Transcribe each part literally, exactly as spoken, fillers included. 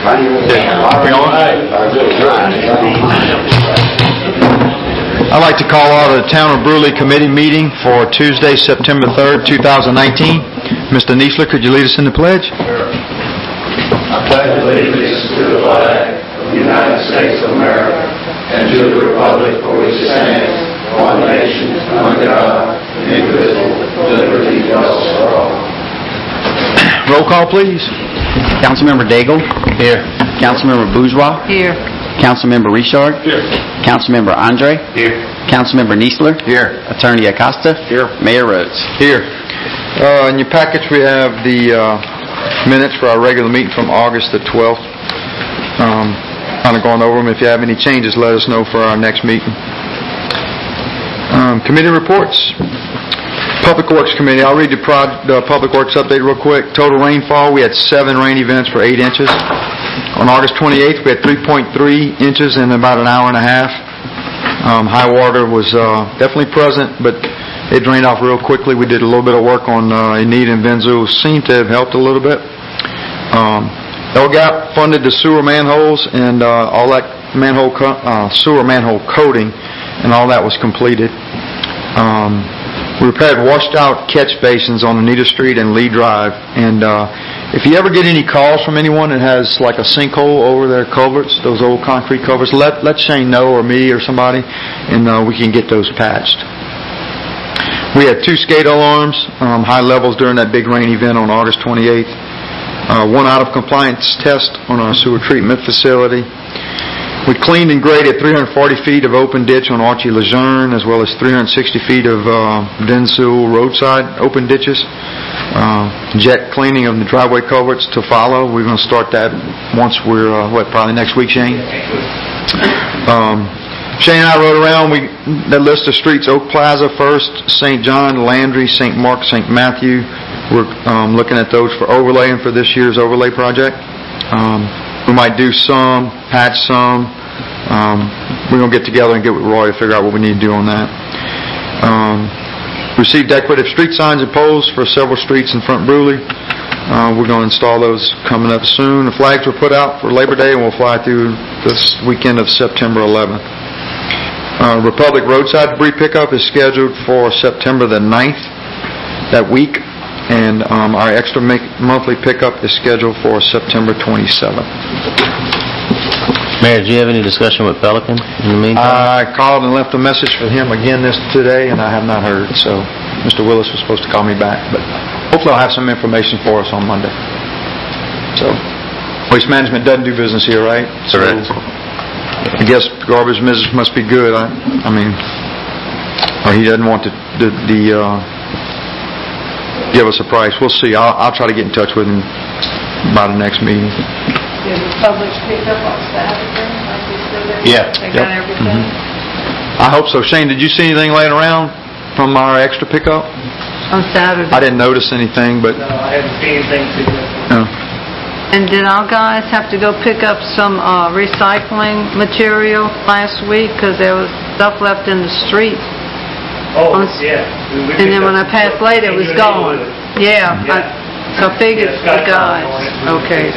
I'd like to call out the Town of Brewley Committee meeting for Tuesday, September third, two thousand nineteen. Mister Niesler, could you lead us in the pledge? Sure. I pledge allegiance to the flag of the United States of America and to the republic for which it stands, one nation, under God, indivisible, with liberty and justice for all. Roll call, please. Councilmember Daigle. Here. Councilmember Bourgeois. Here. Councilmember Richard. Here. Councilmember Andre. Here. Councilmember Niesler. Here. Attorney Acosta. Here. Mayor Rhodes. Here. Uh, in your package, we have the uh, minutes for our regular meeting from August the twelfth. Um, kind of going over them. If you have any changes, let us know for our next meeting. Um, committee reports. Public Works Committee. I'll read the pro- uh, Public Works update real quick. Total rainfall, we had seven rain events for eight inches. On August twenty-eighth, we had three point three inches in about an hour and a half. Um, high water was uh, definitely present, but it drained off real quickly. We did a little bit of work on uh, Anita and Venzu. Seemed to have helped a little bit. Um, L G A P funded the sewer manholes and uh, all that manhole co- uh, sewer manhole coating, and all that was completed. Um, We repaired washed-out catch basins on Anita Street and Lee Drive. And uh, if you ever get any calls from anyone that has like a sinkhole over their culverts, those old concrete culverts, let let Shane know or me or somebody, and uh, we can get those patched. We had two skate alarms, um, high levels during that big rain event on August twenty-eighth. Uh, one out-of-compliance test on our sewer treatment facility. We cleaned and graded three hundred forty feet of open ditch on Archie Lejeune, as well as three hundred sixty feet of uh, Densul roadside open ditches. Uh, jet cleaning of the driveway culverts to follow. We're going to start that once we're, uh, what, probably next week, Shane? Um, Shane and I rode around. We that list of streets: Oak Plaza first, Saint John, Landry, Saint Mark, Saint Matthew. We're um, looking at those for overlaying for this year's overlay project. Um, We might do some, patch some. Um, we're going to get together and get with Roy to figure out what we need to do on that. Um, received decorative street signs and poles for several streets in front Brewley. Uh, we're going to install those coming up soon. The flags were put out for Labor Day and will fly through this weekend of September eleventh. Uh, Republic Roadside Debris Pickup is scheduled for September the ninth that week. And um, our extra make, monthly pickup is scheduled for September twenty-seventh. Mayor, do you have any discussion with Pelican in the meantime? I called and left a message for him again this today, and I have not heard. So Mister Willis was supposed to call me back, but hopefully I'll have some information for us on Monday. So Waste Management doesn't do business here, right? Correct. So I guess garbage business must be good. I, I mean, or he doesn't want to, the the. Uh, give us a price. We'll see. I'll, I'll try to get in touch with him by the next meeting. Did the public pick up on Saturday? Like we said, Yeah. They Yep. got everything? Mm-hmm. I hope so. Shane, did you see anything laying around from our extra pickup? On Saturday. I didn't notice anything, but... No, I haven't seen anything significant. No. And did our guys have to go pick up some uh, recycling material last week? Because there was stuff left in the street. Oh, On, yeah. We, we and then when I passed later, it was gone. Yeah. Yeah. I, so I figured Yeah, the guys. Okay.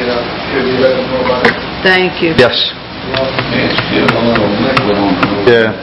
Thank you. Yes. Yeah.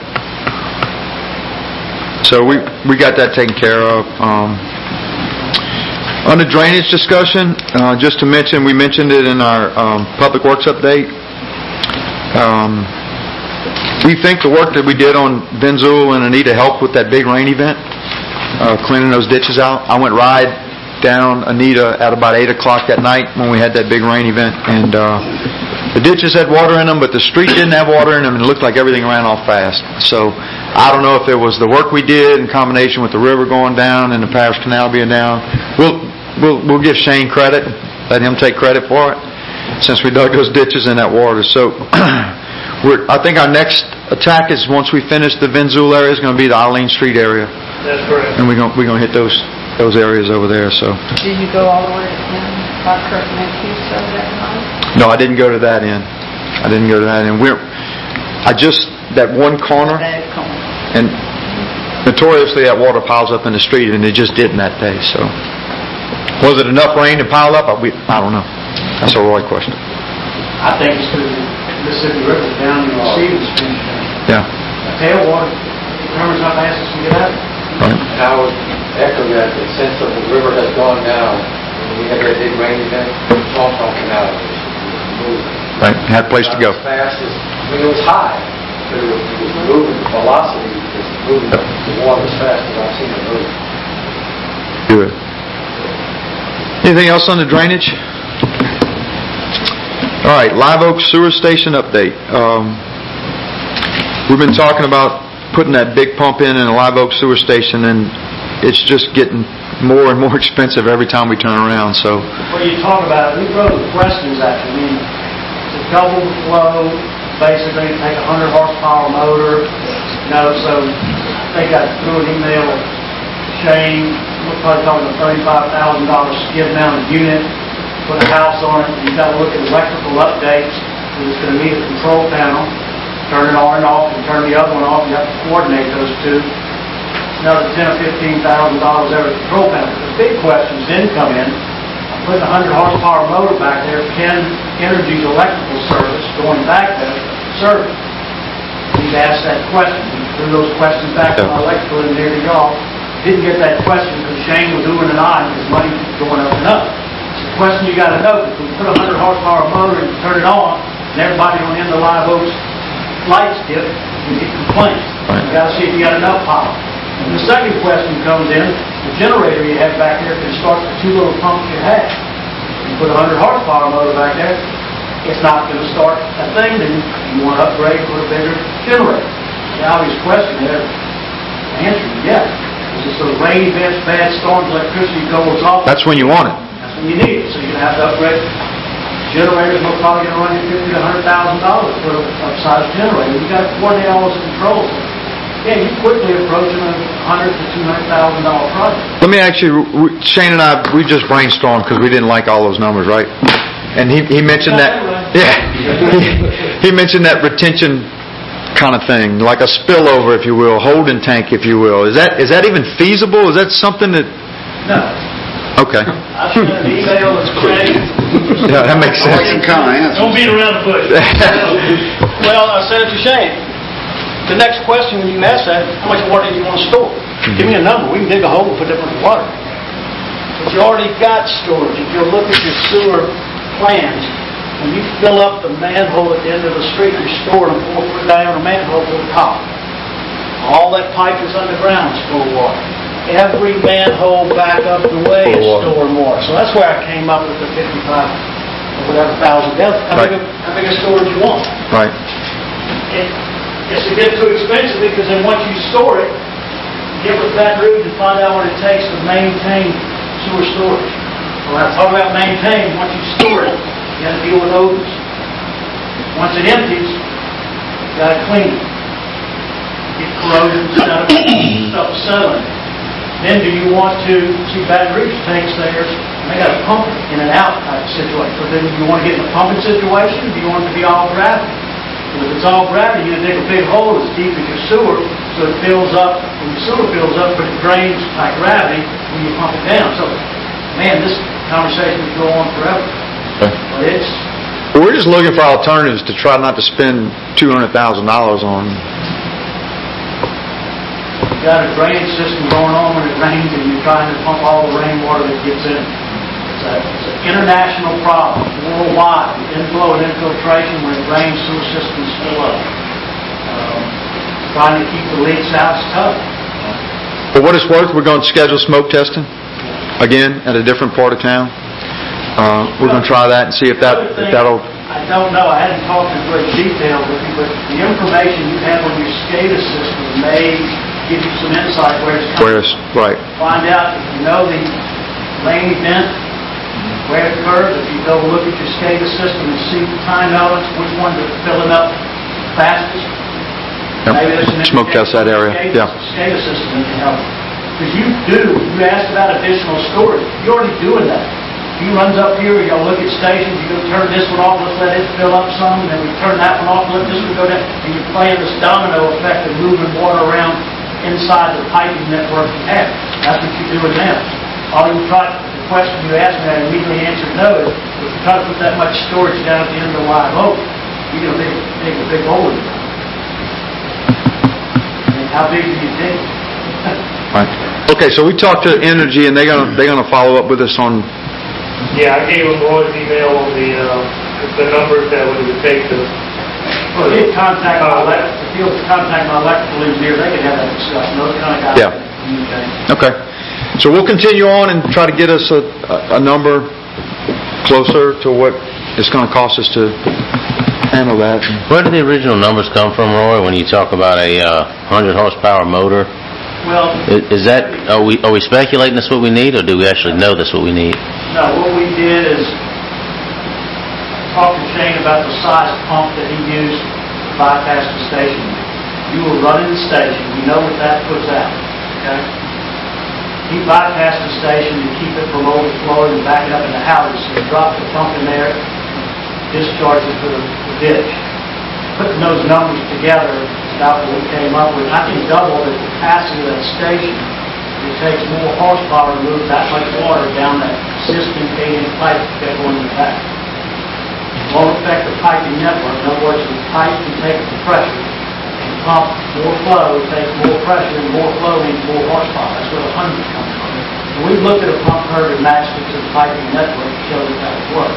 So we we got that taken care of. Um, on the drainage discussion, uh, just to mention, we mentioned it in our um, Public Works update. Um, We think the work that we did on Benzul and Anita helped with that big rain event, uh, cleaning those ditches out. I went ride down Anita at about eight o'clock that night when we had that big rain event, and uh, the ditches had water in them, but the street didn't have water in them, and it looked like everything ran off fast. So I don't know if it was the work we did in combination with the river going down and the Parish Canal being down. We'll we'll, we'll give Shane credit, let him take credit for it, since we dug those ditches in that water. So. We're, I think our next attack is once we finish the Venzul area is going to be the Eileen Street area. That's correct. And we're going we're going to hit those those areas over there. So. Did you go all the way to Buckert and Mancuso that night? No, I didn't go to that end. I didn't go to that end. We're I just that one corner. That corner. And notoriously that water piles up in the street, and it just didn't that day. So was it enough rain to pile up? I, we, I don't know. That's a Roy question. I think it's through the Mississippi River down in the receiving dispenser. Yeah. Tailwater determines how fast it's going to get out. Right. And I would echo that, that since the river has gone down, and we had that big rain event, Tawton Canal was moving. Right. Had a place to go. Not as fast as, I mean, it was high, but it was, it was moving, the velocity was moving the water as fast as I've seen it move. Good. Anything else on the drainage? All right, Live Oak Sewer Station update. Um, we've been talking about putting that big pump in in a Live Oak Sewer Station, and it's just getting more and more expensive every time we turn around. So, When you talk about it, we wrote the questions actually. I mean, to double the flow, basically take a hundred horsepower motor. You know, so I think I threw an email at Shane. We're probably talking a thirty-five thousand dollars skid mounted unit. Put a house on it. You've got to look at electrical updates. It's going to need a control panel. Turn it on and off, and turn the other one off. You have to coordinate those two. Another ten or fifteen thousand dollars every control panel. The big questions then come in. I'm putting a hundred horsepower motor back there. Can Energy's electrical service going back there service? He's asked that question. He threw those questions back to my electrical engineer to y'all. Didn't get that question because Shane was doing an eye and his money was going up and up. It's a question you got to know. If we put a hundred horsepower motor and turn it on, and everybody on the end of Live Oak's lights dip, you get complaints. Right. You got to see if you got enough power. And the second question comes in: the generator you have back there can start the two little pumps you have. You put a hundred horsepower motor back there, it's not going to start a thing. Then you want to upgrade, put a bigger generator. The obvious question there. The answer is yes. It's just those rain events, bad storms, electricity goes off. that's when you want it. That's when you need it. So you're going to have to upgrade. Generators are probably going to run you fifty to a hundred thousand dollars for a upsized generator. You got to coordinate all those controls. Yeah, you quickly approaching a hundred to two hundred thousand dollar project. Let me actually, Shane and I, we just brainstormed because we didn't like all those numbers, right? And he, he mentioned that, yeah, he, he mentioned that retention kind of thing, like a spillover, if you will, holding tank, if you will. Is that is that even feasible? Is that something that? No. Okay. I sent an email to Shane. Yeah, that makes sense. Don't beat around the bush. Well, I said it to Shane. The next question when you ask that, how much water do you want to store? Give me a number. We can dig a hole and put it in the water. But you already got storage. If you look at your sewer plans, when you fill up the manhole at the end of the street, you're storing a four-foot diameter manhole to the top. All that pipe is underground, store water. Every manhole back up the way is storing water. So that's where I came up with the fifty-five or whatever thousand gallons. How big a, how big a storage you want? Right. It, it's to get too expensive because then once you store it, get with Baton Rouge and find out what it takes to maintain sewer storage. When I talk about maintain, once you store it, you got to deal with odors. Once it empties, you got to clean it. Get corrosion, stuff, stuff settling. Then do you want to, see Baton Rouge takes theirs, and they got a pump it in and out type situation. So then do you want to get in a pumping situation, or do you want it to be all gravity? If it's all gravity, you dig a big hole as deep as your sewer, so it fills up, when the sewer fills up, but it drains by gravity when you pump it down. So, man, this conversation could go on forever. Okay. But it's... We're just looking for alternatives to try not to spend two hundred thousand dollars on. You got a drainage system going on when it rains, and you're trying to pump all the rainwater that gets in. It's, a, it's an international problem, worldwide. The inflow and infiltration when it rains, sewer systems fill up. Um, trying to keep the leaks out is tough. For what it's worth, we're going to schedule smoke testing again at a different part of town. Uh, we're going to try that and see if that if that'll. I don't know. I hadn't talked in great detail with you, but the information you have on your SCADA system may give you some insight where it's coming. Where it's right. Find out if you know the rain event, where it occurs. If you go look at your SCADA system and see the time elements, which ones are filling up fastest. Yep. Maybe there's some Smoke test that area. SCADA, Yeah. SCADA system that can help. Because you do, you asked about additional storage. You're already doing that. He runs up here, you go look at stations, you go turn this one off, let's let it fill up some, and then we turn that one off, let this one go down, and you're playing this domino effect of moving water around inside the piping network you have. That's what you're doing now. All you try, the question you asked me, I immediately answered no, is if you try to put that much storage down at the end of the live oak, you're going to dig, dig a big hole in it. I mean, how big do you dig? Right. Okay, so we talked to Energy, and they're gonna they're gonna follow up with us on. Yeah, I gave him Roy's email on the, uh, the numbers that it would take to, Well, if you contact my elect, if you contact my electrical engineer, they can have that discussion, those kind of guys. Yeah. Communicate. Okay. So we'll continue on and try to get us a, a, a number closer to what it's going to cost us to handle that. Where did the original numbers come from, Roy, when you talk about a uh, one hundred horsepower motor? Well, Is is that, are we are we speculating that's what we need, or do we actually know that's what we need? no, what we did is talk to Shane about the size pump that he used to bypass the station. You were running the station, you know what that puts out, okay? He bypassed the station to keep it from overflowing and backing up in the houses, so he dropped the pump in there, discharged it to the the ditch. Putting those numbers together, about what we came up with, I think double the capacity of that station. It takes more horsepower to move that much water down that existing eight-inch pipe that going in the back. It won't affect the piping network. In other words, the pipe can take the pressure and pump more flow, takes more pressure, and more flow means more horsepower. That's where the hundred comes from. And we looked at a pump curve and matched it to the piping network to show that that would work.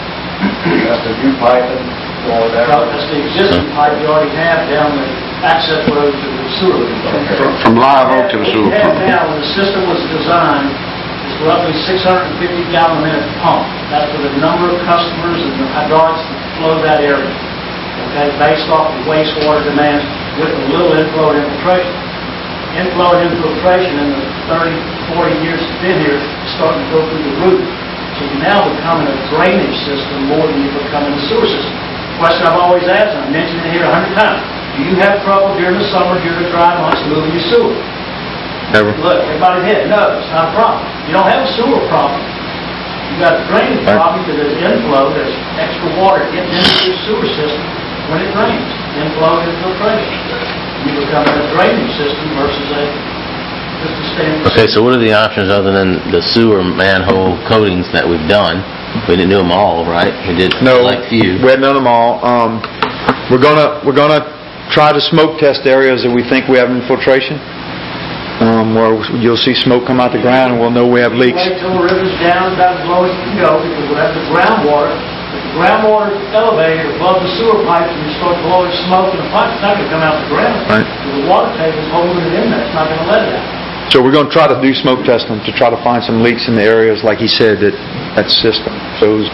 That's the new piping for that. Well, that's the existing pipe you already have down the access road to the sewer. From Live Oak to the sewer What we have pump. now, when the system was designed, is roughly six hundred fifty gallon a minute pump. That's for the number of customers and the hydraulics that flow that area. Okay, based off the wastewater demands with a little inflow and infiltration. Inflow and infiltration in the thirty, forty years it's been here is starting to go through the roof. So you're now becoming a drainage system more than you're becoming a sewer system. Question I've always asked, and I've mentioned it here a hundred times. Do you have trouble during the summer, during the dry months, moving your sewer? Never. Look, everybody's head, no, it's not a problem. You don't have a sewer problem. You got a drainage Right. problem because there's inflow, there's extra water getting into your sewer system when it rains. Inflow and infiltration. You become a drainage system versus a, just a standard. Okay, so what are the options other than the sewer manhole coatings that we've done? We didn't do them all, right? We did No, like few. we haven't done them all. Um, we're gonna we're gonna try to smoke test areas that we think we have infiltration, um, where you'll see smoke come out the ground, and we'll know we have leaks. Wait till the river's down about as low as it can go, because we'll have the groundwater. If the groundwater is elevated above the sewer pipes and you start blowing smoke in the pipes, it's not going to come out the ground. Right. The water table is holding it in there. It's not going to let it out. So we're going to try to do smoke testing to try to find some leaks in the areas, like he said, that that system shows.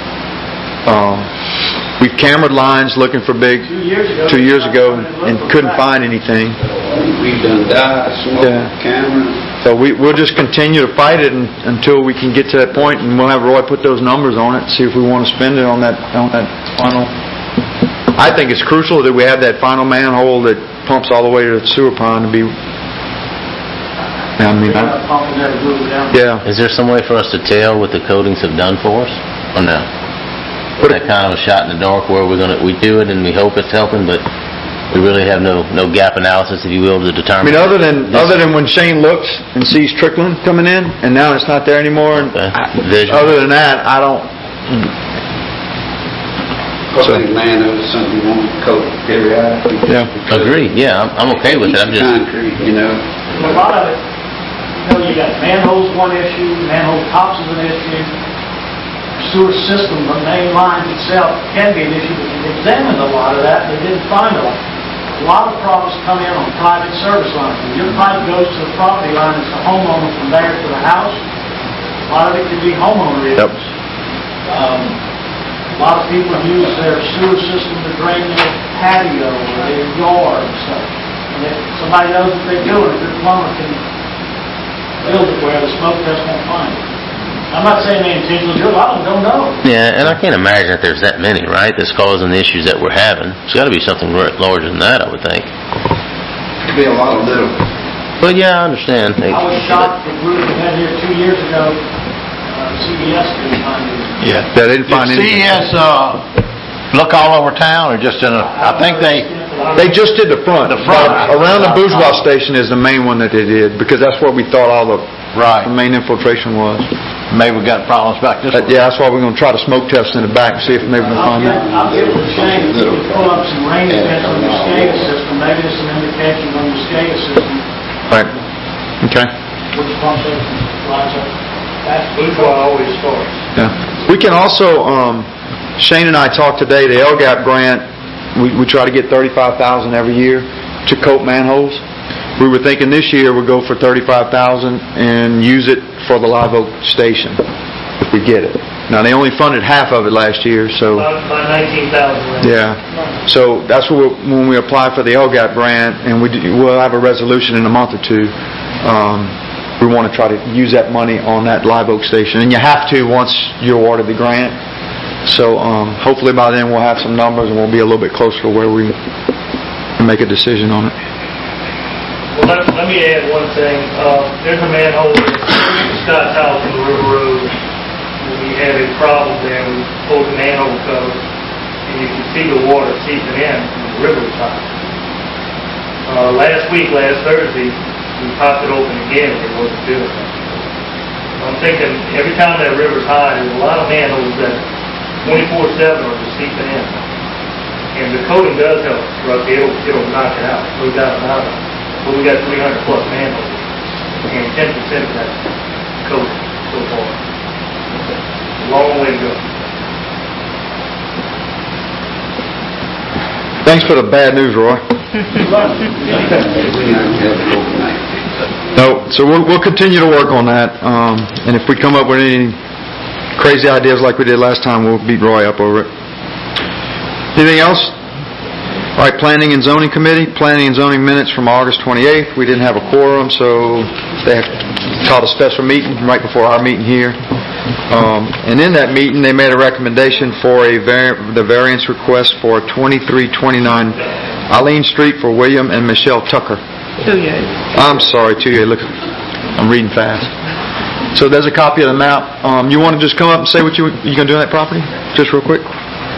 Um, we cambered lines looking for big Two years ago. two years ago and couldn't find anything. We've done dye, smoke, Yeah. cameras. So we, we'll just continue to fight it and, until we can get to that point, and we'll have Roy put those numbers on it and see if we want to spend it on that on that final. I think it's crucial that we have that final manhole that pumps all the way to the sewer pond to be. I mean, We're I, not pumping that to move it down. yeah. Is there some way for us to tell what the coatings have done for us, or no? That kind of a shot in the dark where we're gonna we do it and we hope it's helping, but we really have no no gap analysis, if you will, to I determine. mean, other than this- other than when Shane looks and sees trickling coming in, and now it's not there anymore. And Okay. I- Vision. other than that, I don't. Because I think man, that was something you want to coat periodically. Yeah. Agree. Yeah, I'm, I'm okay with it. I'm just. Concrete, you know. A lot of it, you know, you got manholes one issue, manhole tops is an issue, sewer system, the main lines itself can be an issue, but they examined a lot of that, and they didn't find a lot. A lot of problems come in on private service lines. When your pipe goes to the property line, it's the homeowner from there to the house. A lot of it could be homeowner issues. Yep. Um, a lot of people use their sewer system to drain their patio or their yard and stuff. And if somebody knows what they're doing, if their plumber can build it where the smoke test won't find it. I'm not saying they intentionally do it, a lot of them don't know. Yeah, and I can't imagine that there's that many, right? That's causing the issues that we're having. It's got to be something lar- larger than that, I would think. Could be a lot of little. But yeah, I understand. I was shocked that we had here two years ago, uh, C B S didn't find it. Yeah. They didn't find Did anything. C E S, uh, look all over town or just in a, I think they, They just did the front. The front. Around the bourgeois station is the main one that they did, because that's where we thought all the, right. the main infiltration was. maybe we got problems back this Uh, way. Yeah, that's why we're going to try to smoke test in the back and see if maybe we can I'll find get, that. I'll get with Shane, if we pull up some rain events on the SCADA system, maybe there's some indications on the SCADA system, Right. Okay. which pump station lines up. That's Blue Cross always starts. Yeah. We can also, um, Shane and I talked today, the L G A P grant, we, we try to get thirty-five thousand dollars every year to coat manholes. We were thinking this year we'd go for thirty-five thousand dollars and use it for the Live Oak station, if we get it. Now, they only funded half of it last year, so, About about nineteen thousand. yeah. So that's what we'll, when we apply for the L G A P grant, and we do, we'll have a resolution in a month or two, um, we want to try to use that money on that Live Oak station. And you have to once you're awarded the grant. So um, hopefully by then we'll have some numbers and we'll be a little bit closer to where we can make a decision on it. Well, let, let me add one thing. Uh, there's a manhole at Scott's house on the River Road. We had a problem there. We pulled the manhole cover, and you can see the water seeping in from the river side. Uh, last week, last Thursday, we popped it open again, and it wasn't doing it. I'm thinking, every time that river's high, there's a lot of manholes that twenty-four seven are just seeping in. And the coating does help, Rusty. It'll, it'll knock it out, no doubt about it. But we got three hundred plus manholes, and ten percent of that coating so far. A long way to go. Thanks for the bad news, Roy. No, so we'll, we'll continue to work on that. Um, and if we come up with any crazy ideas like we did last time, we'll beat Roy up over it. Anything else? All right, Planning and Zoning Committee. Planning and Zoning minutes from August twenty-eighth. We didn't have a quorum, so they called a special meeting right before our meeting here. Um, and in that meeting, they made a recommendation for a var- the variance request for twenty-three twenty-nine Eileen Street for William and Michelle Tucker. Two years. I'm sorry, two years. Look, I'm reading fast. So there's a copy of the map. Um, you want to just come up and say what you you going to do on that property, just real quick?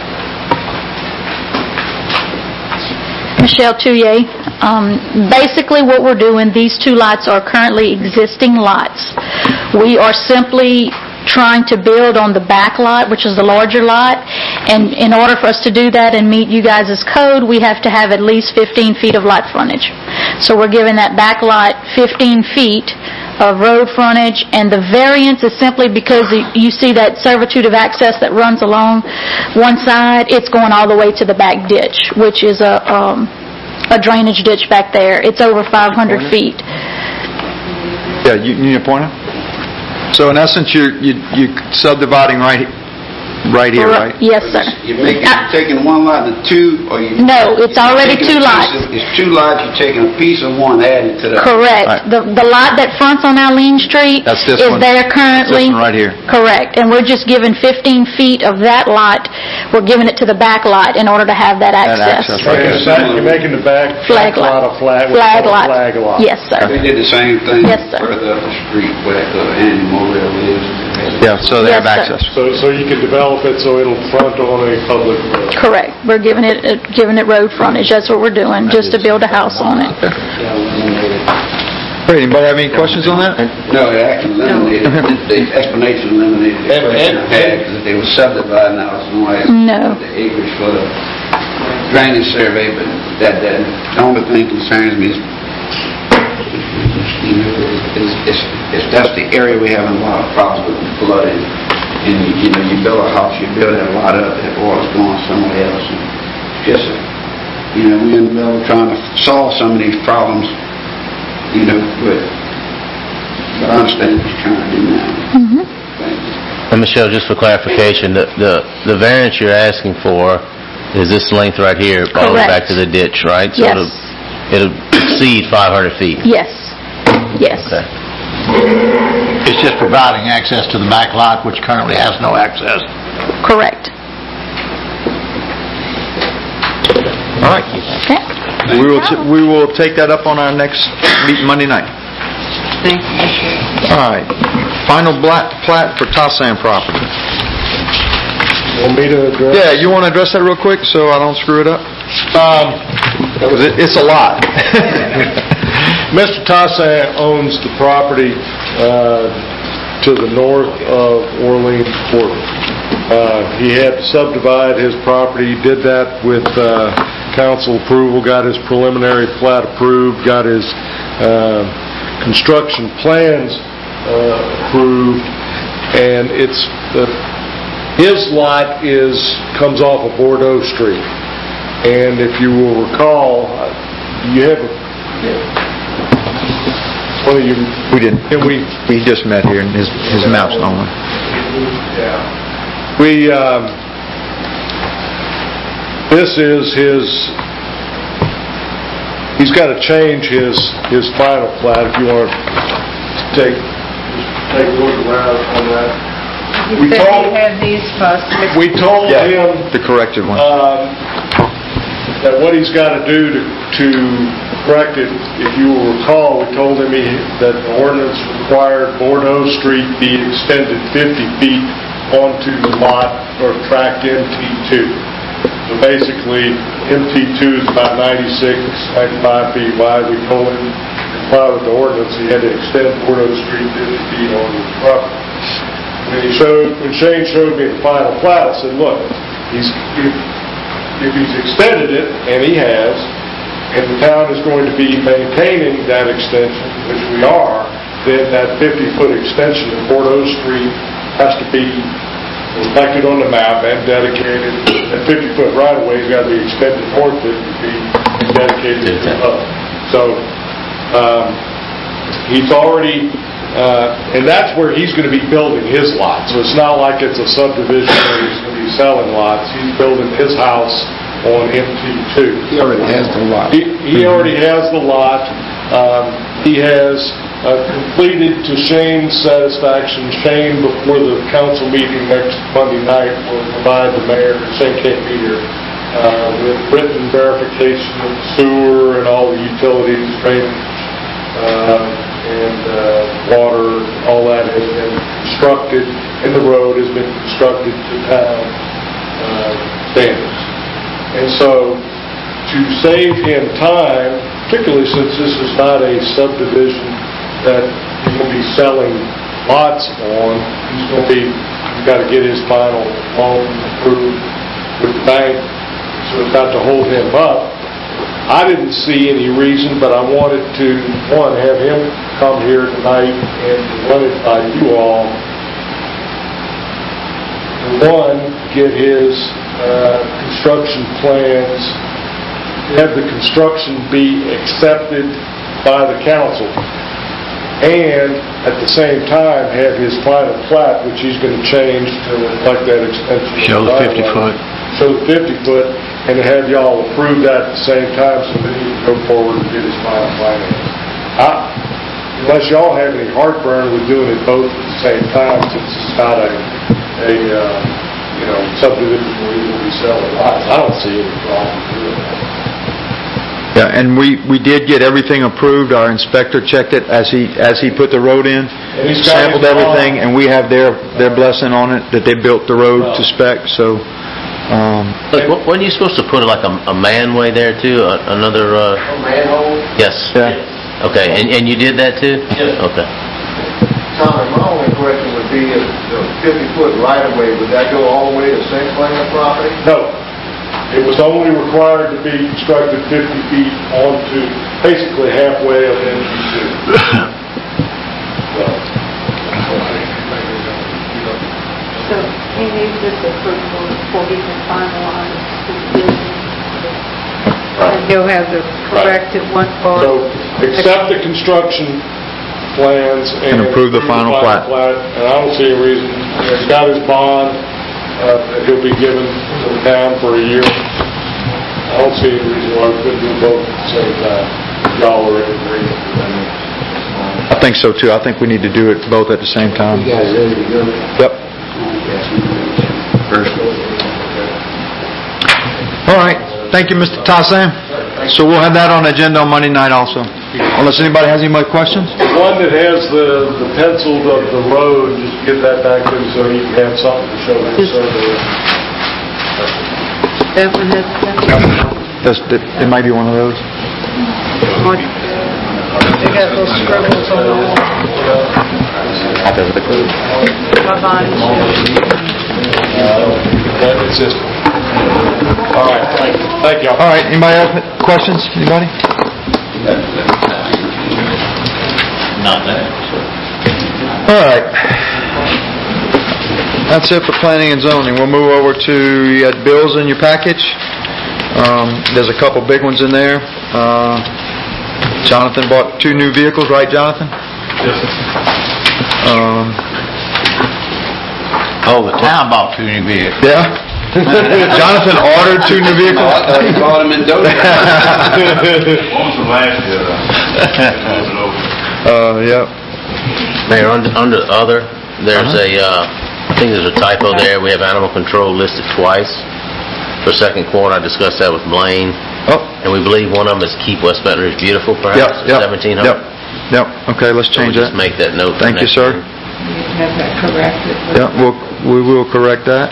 Michelle Touye. Um, basically what we're doing, these two lots are currently existing lots. We are simply trying to build on the back lot, which is the larger lot, and in order for us to do that and meet you guys' code, we have to have at least fifteen feet of lot frontage. So we're giving that back lot fifteen feet of road frontage, and the variance is simply because you see that servitude of access that runs along one side, it's going all the way to the back ditch, which is a um, a drainage ditch back there. It's over five hundred feet. Yeah, you, you need a pointer? So in essence, you're you, you're subdividing right right here, right? Yes, sir. You're making, you're taking one lot into two, or you... No, it's you're already taking two a piece lots. of- It's two lots, you're taking a piece of one, adding it to the... Correct. Right. The the lot that fronts on Eileen Street That's this is one. there currently. This one right here. Correct. And we're just giving fifteen feet of that lot, we're giving it to the back lot in order to have that access. access, right. You're making the back Flag lot. lot a flag, Flag lot. flag lot. Yes, sir. They did the same thing Yes, sir. further up the street where the Andy Morrell lives. Yeah, so they have Yes, sir. access. So, so you can develop it so it'll front on a public road. Correct. We're giving it, uh, giving it road frontage. That's what we're doing, just to build a house on it. Great. Anybody have any questions on that? No, it actually eliminated, the explanation eliminated the And- question and- I had, because they were subdividing, I was going to ask No. the acreage for the drainage survey, but that, that, the only thing concerns me is, you know, is, is, is that's the area we have a lot of problems with flooding. And, you know, you build a house, you build it a lot up, that water's going somewhere else. And just, you know, we're in the middle of trying to solve some of these problems, you know, but, but I understand what you're trying to do now. Mm-hmm. Thank you. And Michelle, just for clarification, the, the, the variance you're asking for is this length right here, all the way back to the ditch, right? So Yes. it'll, it'll exceed five hundred feet. Yes. Yes. Okay. It's just providing access to the back lot, which currently has no access. Correct. All right. Okay. We will t- we will take that up on our next meeting Monday night. Thank you. All right. Final black plat for Tassan property. Want me to address? Yeah, you want to address that real quick so I don't screw it up? Um, 'Cause it, it's a lot. Mister Tassan owns the property uh, to the north of Orleans Court. Uh, He had to subdivide his property, did that with uh, council approval, got his preliminary plat approved, got his uh, construction plans uh, approved, and it's, the his lot is, comes off of Bordeaux Street. And if you will recall, you have a, one of you... We didn't. Can we... We just met here, and his, his map's on. Yeah. We, um, this is his, he's got to change his, his final plat, if you want to take, take a look around on that. You We said told- you had these first. We told Yeah, him the corrected one. um, that what he's got to do to, to correct it, if you will recall, we told him he, that the ordinance required Bordeaux Street be extended fifty feet onto the lot or tract M T two. So basically, M T two is about ninety-six, ninety-five feet wide. We told him to comply with the ordinance, he had to extend Bordeaux Street fifty feet on the property. When he showed, when Shane showed me the final plat, I said, look, he's, if, if he's extended it, and he has, and the town is going to be maintaining that extension, which we are, then that fifty-foot extension of Bordeaux Street has to be reflected on the map and dedicated. That fifty-foot right-of-way has got to be extended north fifty feet and dedicated to the hub. So, um, he's already... Uh, and that's where he's going to be building his lot. So it's not like it's a subdivision where he's going to be selling lots. He's building his house on M T two. He already has the lot. He, he already has the lot. Um, he has uh, completed to Shane's satisfaction. Shane, before the council meeting next Monday night, will provide the mayor, Shane can't be here, uh, with written verification of sewer and all the utilities, drainage, uh, and uh, water, all that has been constructed, and the road has been constructed to town uh, standards. And so, to save him time, particularly since this is not a subdivision that he's going to be selling lots on, he's going to be, he's got to get his final loan approved with the bank, so it's not to hold him up. I didn't see any reason, but I wanted to, one, have him come here tonight and run it by you all. One, get his uh, construction plans, have the construction be accepted by the council, and at the same time have his final plat, which he's going to change to reflect that extension. Show the fifty foot. Show the fifty foot, and to have y'all approve that at the same time so that he can go forward and get his final finance. I, unless y'all have any heartburn with doing it both at the same time, since it's not a, a uh, you know, subdivision where you will be selling lots, I don't see any problem doing that. Yeah, and we, we did get everything approved. Our inspector checked it as he, as he put the road in, And he's got sampled his everything, drawing. and we have their, their blessing on it, that they built the road to spec, so, um, Look, wa- wasn't you supposed to put like a, a manway there too, A- another, uh... Manhole, Yes. yeah. Okay, and, and you did that too? Yes. Okay. Tom, my only question would be, if the fifty-foot right-of-way, would that go all the way to Saint Clair property? No. It was only required to be constructed fifty feet onto, basically halfway of M T two. So he needs this approval before he can finalize his business. And he'll have the corrected one for... So, accept the construction plans and... And approve the final plat. And I don't see a reason, he's got his bond, uh, that he'll be given to the town for a year. I don't see any reason why we couldn't do both at the same time. Y'all are in agreement with that. I think so too. I think we need to do it both at the same time. You guys ready to go? Yep. All right. Thank you, Mister Tassan. So we'll have that on the agenda on Monday night also. Unless anybody has any more questions? The one that has the, the penciled of the road, just get that back to him so he can have something to show his survey. That one has... That's, that, it might be one of those. They got little scribbles on the wall. Copies of the code. My bond That's it. All right, thank you. Thank you. All right, anybody have questions? Anybody? Not that. All right. That's it for planning and zoning. We'll move over to, you had bills in your package. Um, there's a couple big ones in there. Uh, Jonathan bought two new vehicles, right, Jonathan? Yes, sir. Um, Oh, the town bought two new vehicles. yeah. Jonathan ordered two new vehicles. I thought you bought them in Dover. One from last year. uh, yeah. Mayor, under, under other, there's a, uh, I think there's a typo there. We have animal control listed twice. For second quarter, I discussed that with Blaine. Oh. And we believe one of them is Keep West Baton Rouge Beautiful, Yep, perhaps, yep. seventeen hundred. Yep. Yep. Okay, let's change So we'll that. just make that note. for Thank you, next sir. meeting. Have that corrected. Yeah, we'll, we will correct that.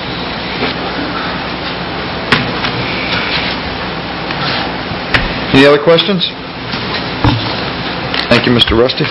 Any other questions? Thank you, Mister Rusty.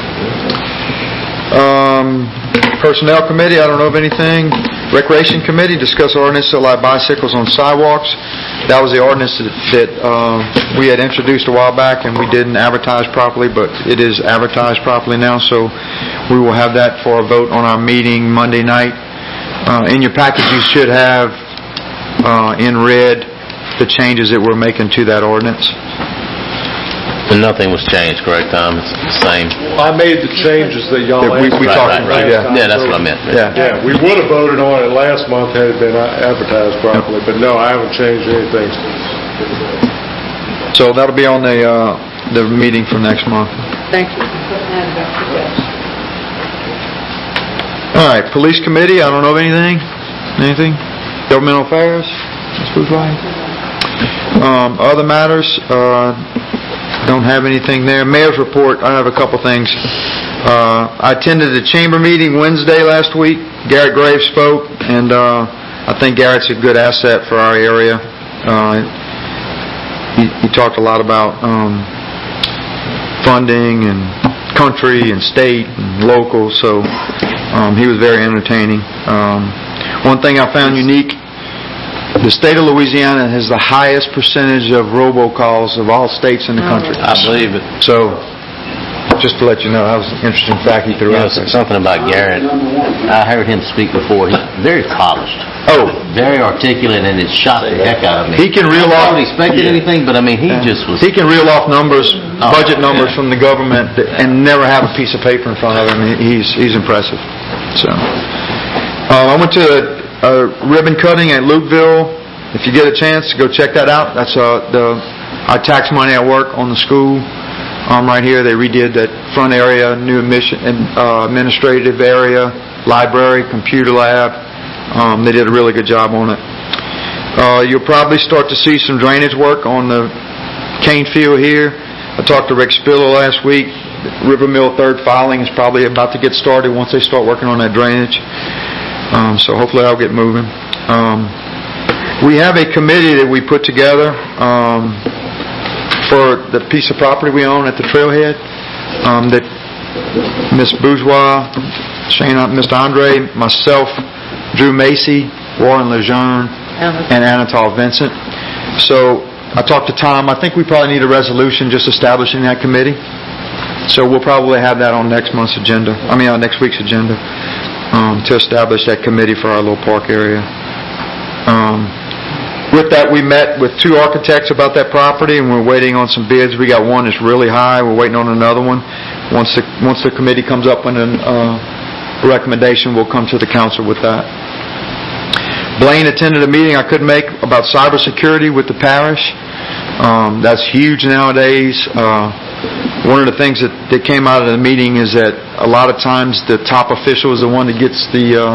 Um, Personnel Committee, I don't know of anything. Recreation Committee, discuss ordinance to allow bicycles on sidewalks. That was the ordinance that, that uh, we had introduced a while back, and we didn't advertise properly, but it is advertised properly now, so we will have that for a vote on our meeting Monday night. Uh, in your package, you should have uh, in red the changes that we're making to that ordinance. And nothing was changed, correct, Tom? It's the same. I made the changes that y'all That we- asked we for talked last about, yeah. time. Yeah, that's what I meant. Yeah. Yeah, we would have voted on it last month had it been advertised properly, but no, I haven't changed anything. So that'll be on the uh, the meeting for next month. Thank you for putting that about the rest. All right, Police Committee, I don't know of anything. Anything? Governmental Affairs? Miz Bourgeois? Um, Other matters, uh, don't have anything there. Mayor's report, I have a couple things. Uh, I attended the chamber meeting Wednesday last week. Garrett Graves spoke, and uh, I think Garrett's a good asset for our area. Uh, he, he talked a lot about um, funding and country and state and local, so um, he was very entertaining. Um, one thing I found unique, the state of Louisiana has the highest percentage of robocalls of all states in the country. I believe it. So, just to let you know, that was an interesting fact he threw You know, out there. something about Garrett. I heard him speak before. He's very polished. Oh, Very articulate, and it shocked the heck out of me. he can reel I off. wasn't expecting anything, but I mean, he just was... He can reel off numbers, Oh, budget numbers yeah. from the government, that- and never have a piece of paper in front of him. He- He's he's impressive. So, uh, I went to a, a ribbon cutting at Lukeville. If you get a chance, go check that out. That's uh, the our tax money at work on the school. Um, right here, they redid that front area, new admission and uh, administrative area, library, computer lab. Um, they did a really good job on it. Uh, you'll probably start to see some drainage work on the Kane Field here. I talked to Rick Spiller last week. River Mill third filing is probably about to get started once they start working on that drainage. Um, so hopefully that'll get moving. Um, we have a committee that we put together um, for the piece of property we own at the trailhead um, that Miz Bourgeois, Shane, Mister Andre, myself, Drew Macy, Warren Lejeune, and Anatol Vincent. So I talked to Tom. I think we probably need a resolution just establishing that committee. So we'll probably have that on next month's agenda. I mean, on next week's agenda um, to establish that committee for our little park area. Um, with that, we met with two architects about that property, and we're waiting on some bids. We got one that's really high. We're waiting on another one. Once the once the committee comes up with a uh, recommendation, we'll come to the council with that. Blaine attended a meeting I couldn't make about cybersecurity with the parish. Um, that's huge nowadays. Uh, one of the things that, that came out of the meeting is that a lot of times the top official is the one that gets the, uh,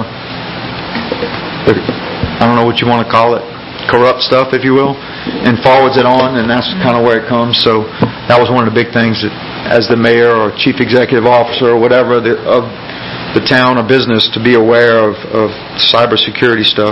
the I don't know what you want to call it, corrupt stuff, if you will, and forwards it on, and that's kind of where it comes. So that was one of the big things that, as the mayor or chief executive officer or whatever the, of the town or business, to be aware of, of cybersecurity stuff.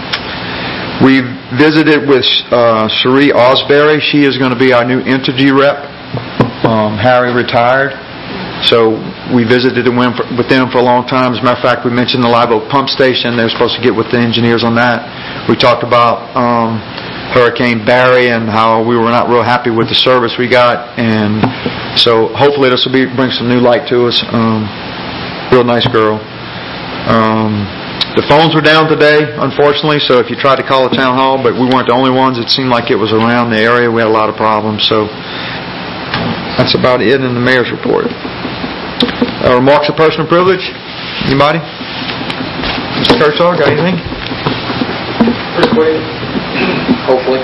We visited with uh, Cherie Osbury. She is going to be our new Entergy rep Um, Harry retired, so we visited and went for, with them for a long time. As a matter of fact, we mentioned the Live Oak Pump Station. They were supposed to get with the engineers on that. We talked about um, Hurricane Barry and how we were not real happy with the service we got, and so hopefully this will be bring some new light to us. Um, real nice girl. Um, the phones were down today, unfortunately, so if you tried to call the town hall, but we weren't the only ones. It seemed like it was around the area. We had a lot of problems, so that's about it in the mayor's report. Uh, remarks of personal privilege? Anybody? Mister Kershaw, got anything? Pretty quick, hopefully.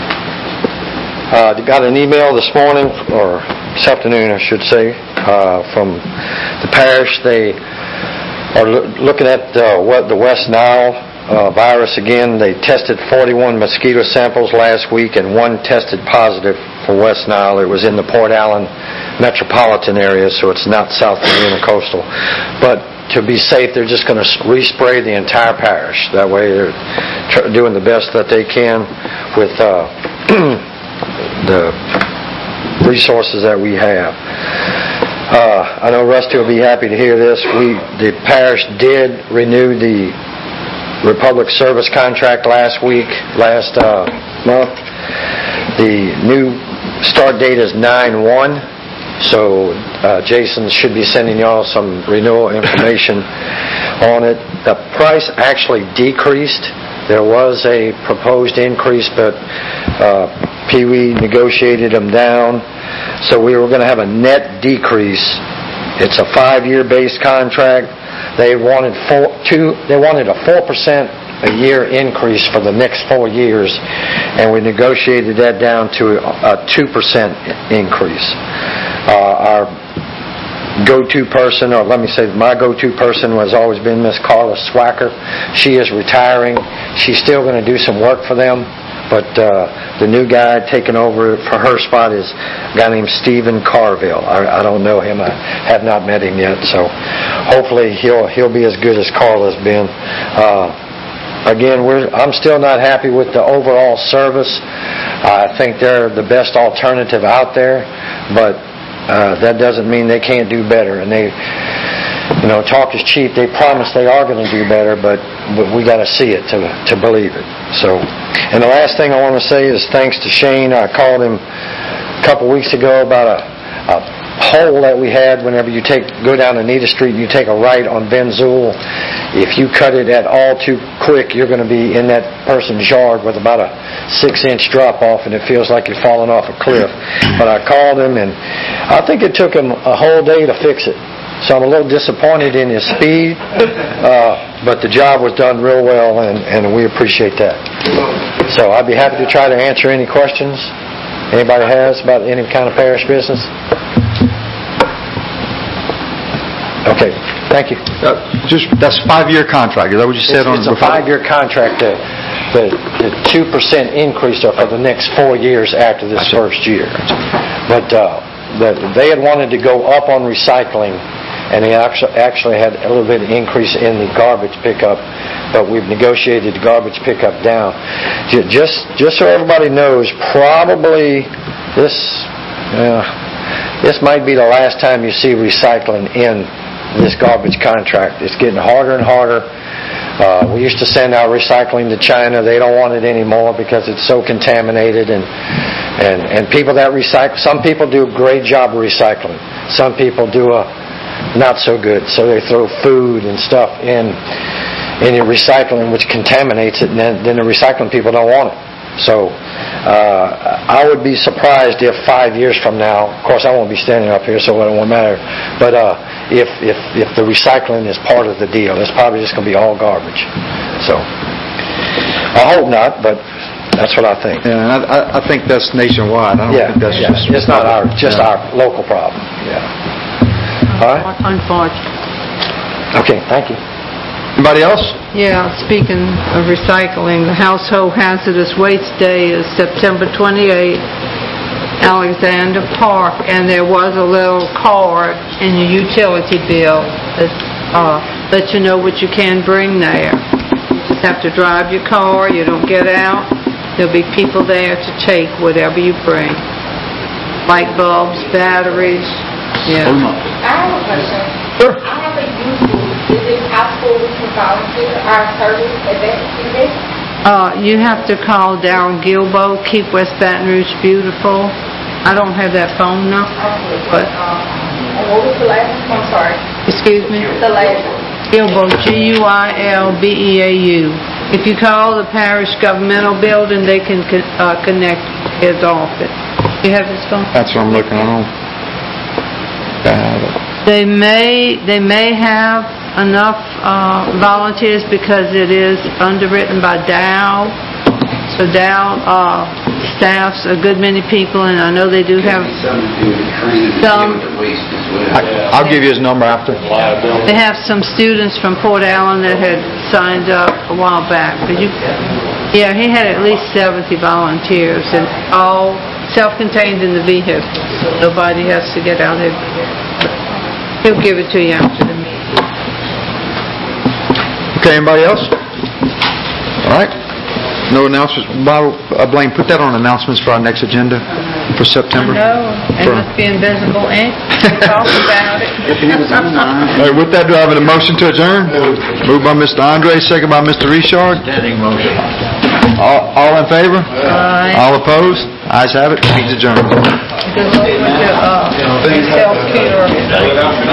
Uh, got an email this morning, or this afternoon, I should say, uh, from the parish. They are lo- looking at uh, what the West Nile uh, virus again. They tested forty-one mosquito samples last week, and one tested positive for West Nile. It was in the Port Allen metropolitan area, so it's not south of the intercoastal. But to be safe, they're just going to respray the entire parish. That way they're tr- doing the best that they can with uh, the resources that we have. Uh, I know Rusty will be happy to hear this. We, the parish did renew the Republic Service contract last week, last uh, month. The new start date is nine one, so uh, Jason should be sending y'all some renewal information on it. The price actually decreased. There was a proposed increase, but uh, Pee Wee negotiated them down, so we were going to have a net decrease. It's a five-year base contract. They wanted four, two. They wanted a four percent a year increase for the next four years, and we negotiated that down to a two percent increase. Uh, our go-to person, or let me say my go-to person, has always been Miss Carla Swacker. She is retiring. She's still going to do some work for them, but uh, the new guy taking over for her spot is a guy named Stephen Carville. I, I don't know him. I have not met him yet, so hopefully he'll he'll be as good as Carla's been. Uh, Again, we're, I'm still not happy with the overall service. I think they're the best alternative out there, but uh, that doesn't mean they can't do better. And they, you know, talk is cheap. They promise they are going to do better, but, but we got to see it to to believe it. So, and the last thing I want to say is thanks to Shane. I called him a couple weeks ago about a, a hole that we had whenever you take go down Anita Street and you take a right on Ben Zool. If you cut it at all too quick, you're going to be in that person's yard with about a six-inch drop-off, and it feels like you're falling off a cliff. But I called him, and I think it took him a whole day to fix it. So I'm a little disappointed in his speed, uh, but the job was done real well, and, and we appreciate that. So I'd be happy to try to answer any questions anybody has about any kind of parish business. Okay, thank you. Uh, just that's five-year contract. Is that what you said? It's, on it's a five-year contract. The, the, the two percent increase are for the next four years after this first year. But uh, the, they had wanted to go up on recycling, and they actually, actually had a little bit of increase in the garbage pickup, but we've negotiated the garbage pickup down. Just, just so everybody knows, probably this, uh, this might be the last time you see recycling in this garbage contract. It's getting harder and harder. Uh, we used to send our recycling to China. They don't want it anymore because it's so contaminated. And and and people that recycle, some people do a great job of recycling. Some people do a not so good. So they throw food and stuff in in your recycling, which contaminates it, and then, then the recycling people don't want it. So uh, I would be surprised if five years from now, of course I won't be standing up here, so it won't matter, but uh, if, if, if the recycling is part of the deal, it's probably just going to be all garbage. So I hope not, but that's what I think. Yeah, and I, I think that's nationwide. I don't yeah, think that's yeah. just... It's not our, just yeah. our local problem. Yeah. All right? Unfortunately. Okay, thank you. Anybody else? Yeah, speaking of recycling, the Household Hazardous Waste Day is September twenty-eighth, Alexander Park, and there was a little card in your utility bill that uh, lets you know what you can bring there. You just have to drive your car, you don't get out. There'll be people there to take whatever you bring. light bulbs, batteries, yeah. I have a question. Sure. I have a youth group. Is it possible we can volunteer our service at that event? Uh, you have to call Darryl Gilbo, Keep West Baton Rouge Beautiful. I don't have that phone number, but, And what was the last one? I'm sorry. excuse me? The last one. Gilbo, G U I L B E A U. If you call the parish governmental building, they can co- uh, connect his office. You have his phone? That's what I'm looking on. Got it. They may, they may have enough uh, volunteers because it is underwritten by Dow. So Dow uh, staffs a good many people, and I know they do have some. I- I'll give you his number after. They have some students from Port Allen that had signed up a while back. But you, yeah, he had at least seventy volunteers, and all self-contained in the vehicle. So nobody has to get out there. He'll give it to you after the meeting. Okay, anybody else? All right. No announcements. Bob, uh, Blaine, put that on announcements for our next agenda for September. No, it For- must be invisible ink. Talk about it. All right, with that, do I have a motion to adjourn? Moved by Mister Andre, second by Mister Richard. Standing motion. All, all in favor? Aye. All opposed? Ayes have it. Meeting's adjourned. Good luck with your, uh, health care.